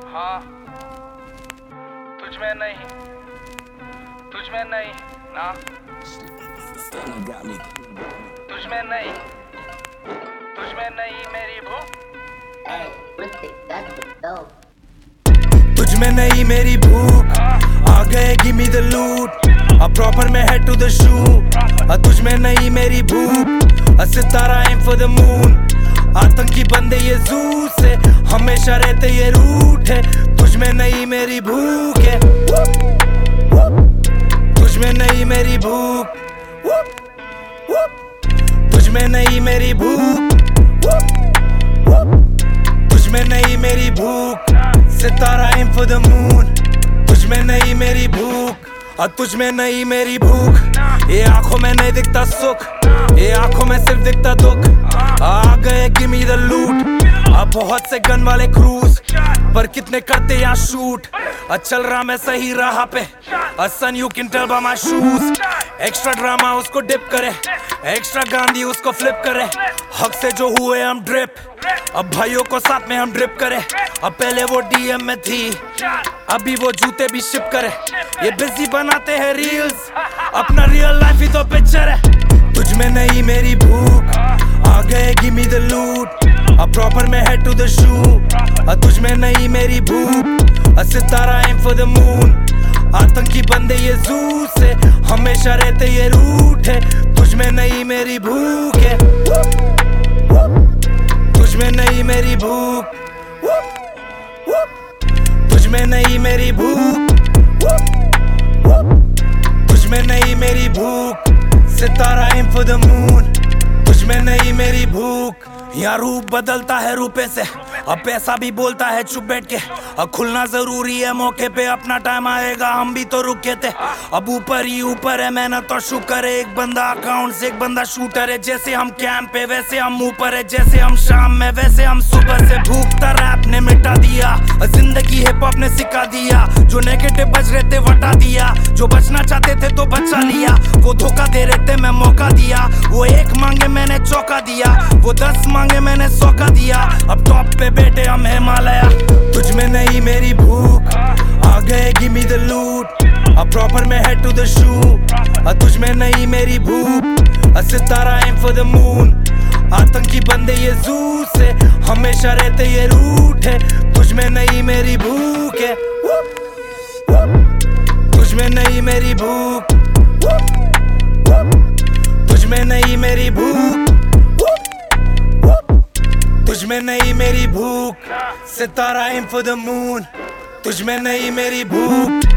हाँ, तुझ में नहीं ना, तुझ में नहीं मेरी भूख, तुझ में नहीं मेरी भूख, आ गए give me the loot, proper में हेड टू द शू। तुझ में नहीं मेरी भूख, सितारा एम फॉर द मून, आतंकी बंदे ये जू से हमेशा रहते ये रूट है। तुझ में नहीं मेरी भूख है, तुझ में नहीं मेरी भूख, तुझ में नहीं मेरी भूख, तुझ में नहीं मेरी भूख, सितारा एम फॉर द मून। तुझ में नहीं मेरी भूख, और तुझ में नहीं मेरी भूख। ये आंखों में नहीं दिखता सुख, ये आंखों में सिर्फ दिखता दुख। आ गए गिव मी द लूट, अब बहुत से गन वाले क्रूज, पर कितने करते यहाँ शूट। चल रहा मैं सही राह पे, son you can tell by my shoes. Extra drama उसको डिप करे, एक्स्ट्रा गांधी उसको फ्लिप करे। हक से जो हुए हम ड्रिप, अब भाइयों को साथ में हम ड्रिप करे। अब पहले वो डीएम में थी, अभी वो जूते भी शिप करे। ये बिजी बनाते हैं रील्स, अपना रियल लाइफ ही तो पिक्चर है। तुझ में नहीं मेरी भूख, आ गए give me the loot, proper में हेड टू द शू। तुझ में नहीं मेरी भूख, सितारा एम फॉर द मून, आतंकी बंदे ये जू से हमेशा रहते ये रूट है। तुझ में नहीं मेरी भूख है, तुझ में नहीं मेरी भूख, तुझ में नहीं मेरी भूख, तुझ में नहीं मेरी भूख, सितारा एम फॉर द मून। तुझ में नहीं मेरी भूख, यहाँ रूप बदलता है रुपए से, अब पैसा भी बोलता है चुप बैठ के। अब खुलना जरूरी है मौके पे, अपना टाइम आएगा हम भी तो रुके थे। अब ऊपर ही ऊपर है मेहनत और शुक्र है, एक बंदा अकाउंट से एक बंदा शूटर है। जैसे हम कैंप पे वैसे हम ऊपर है, जैसे हम शाम में वैसे हम सुबह से। भूखता रैप ने मिटा दिया, जिंदगी हिप हॉप ने सिखा दिया। जो नेगेटिव बच रहे थे वटा दिया, जो बचना चाहते थे तो बचा लिया। वो धोखा दे रहे थे मैं मौका दिया, वो एक मांगे मैंने चौका दिया, वो 10 मांगे मैंने 100 का दिया। अब टॉप पे बैठे हम हिमालय। तुझ में नहीं मेरी भूख, आ गए give me the loot, proper में हेड टू द शू। तुझ में नहीं मेरी भूख, सितारा एम फॉर द मून, आतंकी बंदे ये जू से हमेशा रहते ये रूट है। तुझ में नहीं मेरी भूख है, तुझ में नहीं मेरी भूख, तुझ में नहीं मेरी भूख, तुझ में नहीं मेरी भूख, सितारा एम फॉर द मून। तुझ में नहीं मेरी भूख,